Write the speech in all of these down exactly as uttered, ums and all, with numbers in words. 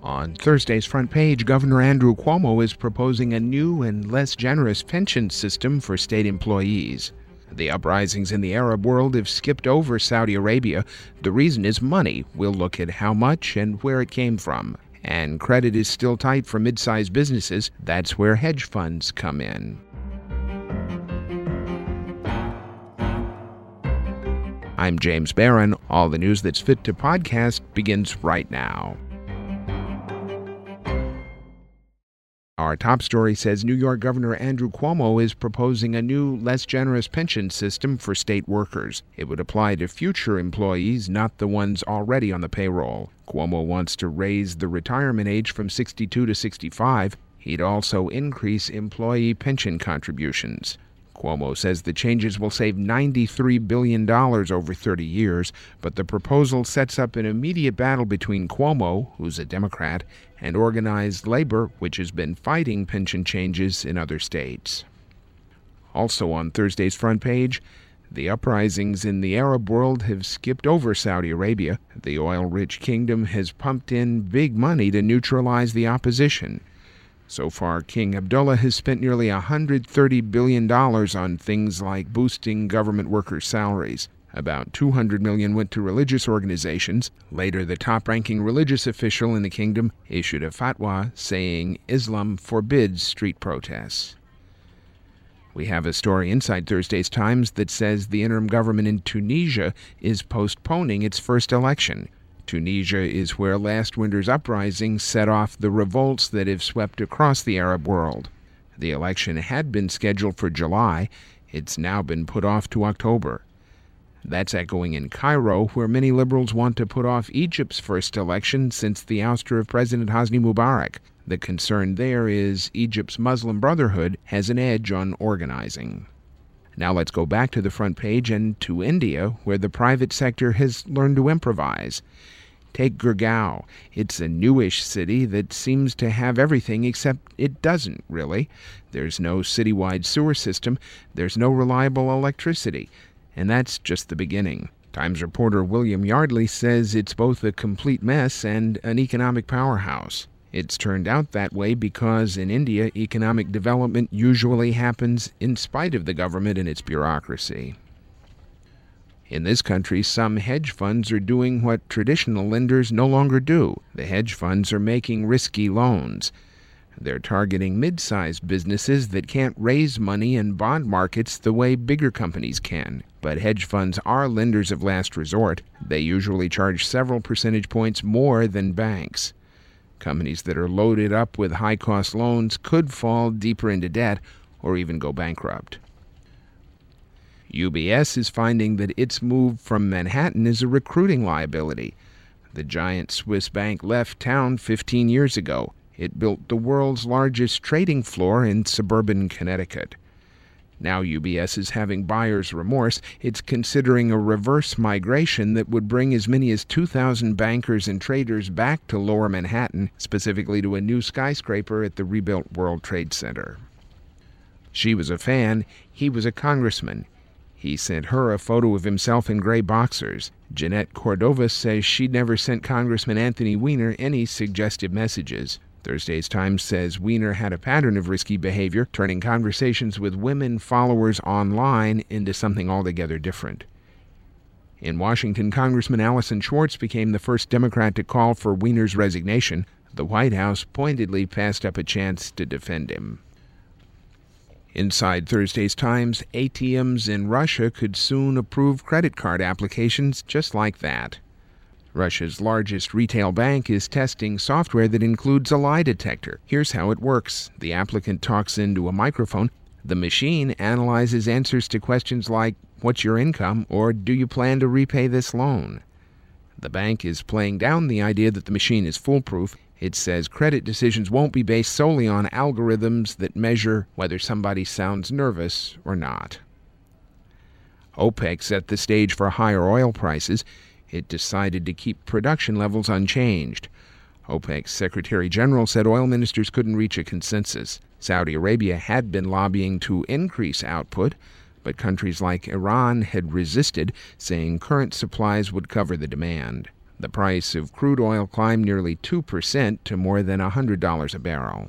On Thursday's front page, Governor Andrew Cuomo is proposing a new and less generous pension system for state employees. The uprisings in the Arab world have skipped over Saudi Arabia. The reason is money. We'll look at how much and where it came from. And credit is still tight for mid-sized businesses. That's where hedge funds come in. I'm James Barron. All the news that's fit to podcast begins right now. Our top story says New York Governor Andrew Cuomo is proposing a new, less generous pension system for state workers. It would apply to future employees, not the ones already on the payroll. Cuomo wants to raise the retirement age from sixty-two to sixty-five. He'd also increase employee pension contributions. Cuomo says the changes will save ninety-three billion dollars over thirty years, but the proposal sets up an immediate battle between Cuomo, who's a Democrat, and organized labor, which has been fighting pension changes in other states. Also on Thursday's front page, the uprisings in the Arab world have skipped over Saudi Arabia. The oil-rich kingdom has pumped in big money to neutralize the opposition. So far, King Abdullah has spent nearly one hundred thirty billion dollars on things like boosting government workers' salaries. About two hundred million dollars went to religious organizations. Later, the top-ranking religious official in the kingdom issued a fatwa saying Islam forbids street protests. We have a story inside Thursday's Times that says the interim government in Tunisia is postponing its first election. Tunisia is where last winter's uprising set off the revolts that have swept across the Arab world. The election had been scheduled for July. It's now been put off to October. That's echoing in Cairo, where many liberals want to put off Egypt's first election since the ouster of President Hosni Mubarak. The concern there is Egypt's Muslim Brotherhood has an edge on organizing. Now let's go back to the front page and to India, where the private sector has learned to improvise. Take Gurgaon. It's a newish city that seems to have everything except it doesn't, really. There's no citywide sewer system. There's no reliable electricity. And that's just the beginning. Times reporter William Yardley says it's both a complete mess and an economic powerhouse. It's turned out that way because in India, economic development usually happens in spite of the government and its bureaucracy. In this country, some hedge funds are doing what traditional lenders no longer do. The hedge funds are making risky loans. They're targeting mid-sized businesses that can't raise money in bond markets the way bigger companies can. But hedge funds are lenders of last resort. They usually charge several percentage points more than banks. Companies that are loaded up with high-cost loans could fall deeper into debt or even go bankrupt. U B S is finding that its move from Manhattan is a recruiting liability. The giant Swiss bank left town fifteen years ago. It built the world's largest trading floor in suburban Connecticut. Now U B S is having buyer's remorse. It's considering a reverse migration that would bring as many as two thousand bankers and traders back to Lower Manhattan, specifically to a new skyscraper at the rebuilt World Trade Center. She was a fan. He was a congressman. He sent her a photo of himself in gray boxers. Jeanette Cordova says she'd never sent Congressman Anthony Weiner any suggestive messages. Thursday's Times says Weiner had a pattern of risky behavior, turning conversations with women followers online into something altogether different. In Washington, Congressman Allison Schwartz became the first Democrat to call for Weiner's resignation. The White House pointedly passed up a chance to defend him. Inside Thursday's Times, A T Ms in Russia could soon approve credit card applications just like that. Russia's largest retail bank is testing software that includes a lie detector. Here's how it works. The applicant talks into a microphone. The machine analyzes answers to questions like, "What's your income?" or "Do you plan to repay this loan?" The bank is playing down the idea that the machine is foolproof. It says credit decisions won't be based solely on algorithms that measure whether somebody sounds nervous or not. OPEC set the stage for higher oil prices. It decided to keep production levels unchanged. OPEC's Secretary General said oil ministers couldn't reach a consensus. Saudi Arabia had been lobbying to increase output, but countries like Iran had resisted, saying current supplies would cover the demand. The price of crude oil climbed nearly two percent to more than one hundred dollars a barrel.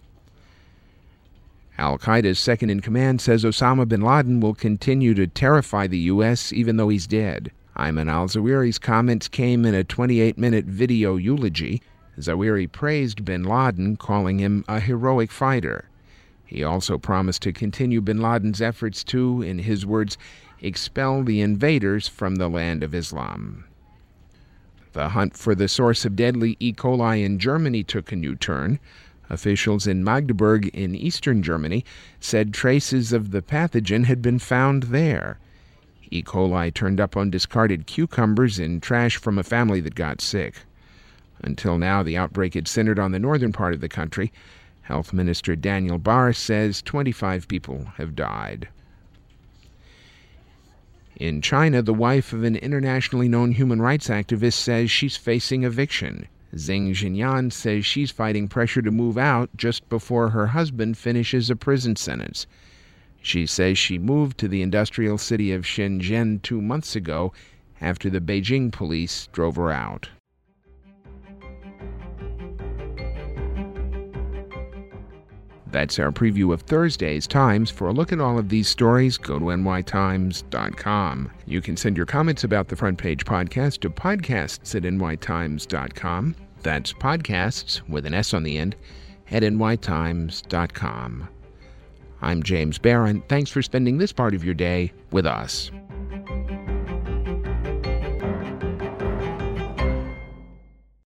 Al-Qaeda's second-in-command says Osama bin Laden will continue to terrify the U S even though he's dead. Ayman al-Zawahiri's comments came in a twenty-eight minute video eulogy. Zawahiri praised bin Laden, calling him a heroic fighter. He also promised to continue bin Laden's efforts to, in his words, expel the invaders from the land of Islam. The hunt for the source of deadly E. coli in Germany took a new turn. Officials in Magdeburg in eastern Germany said traces of the pathogen had been found there. E. coli turned up on discarded cucumbers in trash from a family that got sick. Until now, the outbreak had centered on the northern part of the country. Health Minister Daniel Barr says twenty-five people have died. In China, the wife of an internationally known human rights activist says she's facing eviction. Zheng Jinyan says she's fighting pressure to move out just before her husband finishes a prison sentence. She says she moved to the industrial city of Shenzhen two months ago after the Beijing police drove her out. That's our preview of Thursday's Times. For a look at all of these stories, go to N Y Times dot com. You can send your comments about the Front Page Podcast to podcasts at N Y Times dot com. That's podcasts, with an S on the end, at N Y Times dot com. I'm James Barron. Thanks for spending this part of your day with us.